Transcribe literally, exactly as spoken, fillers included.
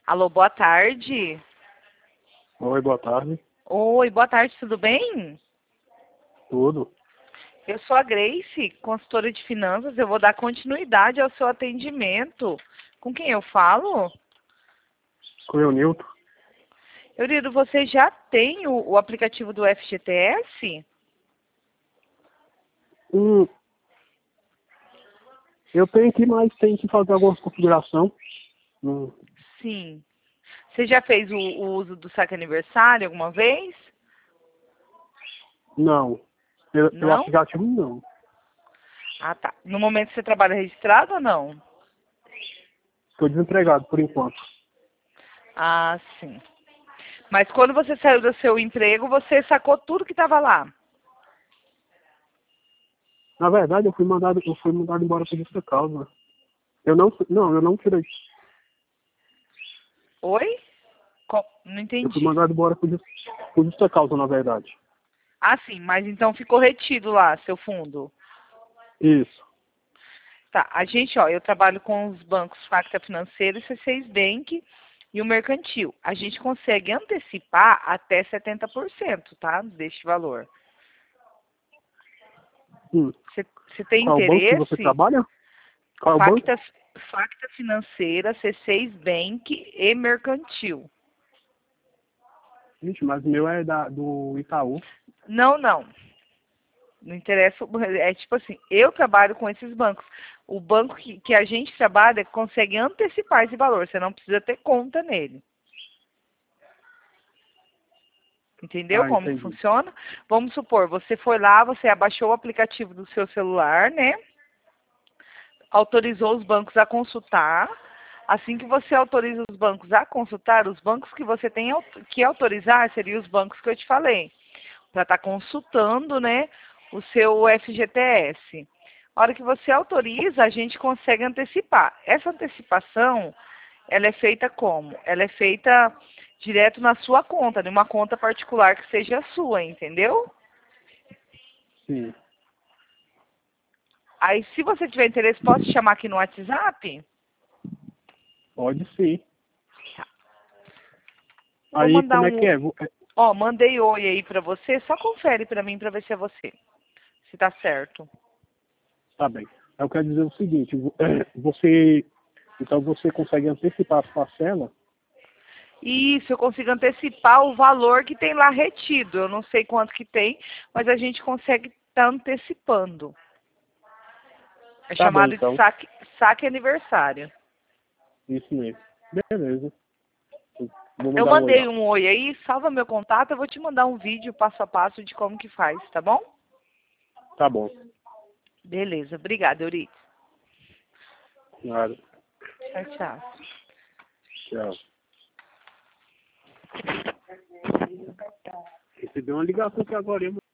Alô, boa tarde. Oi, boa tarde. Oi, boa tarde, tudo bem? Tudo? Eu sou a Grace, consultora de finanças. Eu vou dar continuidade ao seu atendimento. Com quem eu falo? Com o Nilton? Eurido, você já tem o, o aplicativo do F G T S? Hum, eu tenho que, mas tem que fazer algumas configurações. Hum, Sim. Você já fez o, o uso do saque aniversário alguma vez? não. Eu, eu acho Não? que já tive não. Ah, tá. No momento você trabalha registrado ou não? Estou desempregado por enquanto. Ah, sim. Mas quando você saiu do seu emprego, você sacou tudo que estava lá? Na verdade, eu fui mandado, eu fui mandado embora por justa causa. Eu não, não, eu não tirei. Oi? Co- Não Eu fui entendi. mandado embora por, jus- por justa causa, na verdade. Ah, sim, mas então ficou retido lá, seu fundo. Isso. Tá, a gente, ó, eu trabalho com os bancos Facta Financeiro, C seis Bank e o Mercantil. A gente consegue antecipar até setenta por cento, tá, deste valor. Hum. Você tem Qual é o banco que você interesse? trabalha? Qual é o banco? Facta, Facta Financeira, C seis Bank e Mercantil. Gente, mas o meu é da, do Itaú. Não, não. Não interessa, é tipo assim, eu trabalho com esses bancos. O banco que, que a gente trabalha consegue antecipar esse valor, você não precisa ter conta nele. Entendeu Ah, como que entendi. funciona? Vamos supor, você foi lá, você abaixou o aplicativo do seu celular, né? Autorizou os bancos a consultar. Assim que você autoriza os bancos a consultar, os bancos que você tem que autorizar seriam os bancos que eu te falei, para estar consultando, né, o seu F G T S. A hora que você autoriza, a gente consegue antecipar. Essa antecipação, ela é feita como? Ela é feita direto na sua conta, numa conta particular que seja a sua, entendeu? Sim. Aí, se você tiver interesse, posso te chamar aqui no WhatsApp? Pode sim. Vou Aí, mandar como é que um... é? Vou- é, Ó, mandei oi aí pra você. Só confere pra mim pra ver se é você. Se tá certo. Tá bem. Eu quero dizer o seguinte, vo- você, então você consegue antecipar as parcelas? Isso, eu consigo antecipar o valor que tem lá retido. Eu não sei quanto que tem, mas a gente consegue estar antecipando. É Tá bem, chamado de então. saque, saque aniversário. Isso mesmo. Beleza. Vou Eu mandar um oi mandei lá. um oi aí, salva meu contato, eu vou te mandar um vídeo passo a passo de como que faz, tá bom? Tá bom. Beleza, obrigada, Eurico. Nada. Tchau, tchau. Tchau. Recebi uma ligação aqui agora, hein?